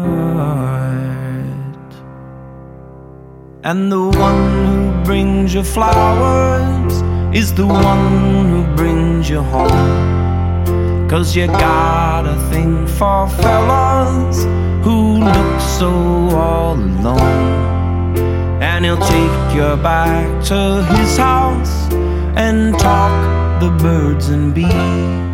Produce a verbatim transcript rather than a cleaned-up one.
And the one who brings you flowers is the one who brings you home. 'Cause you got a thing for fellas who look so all alone. And he'll take you back to his house and talk the birds and bees.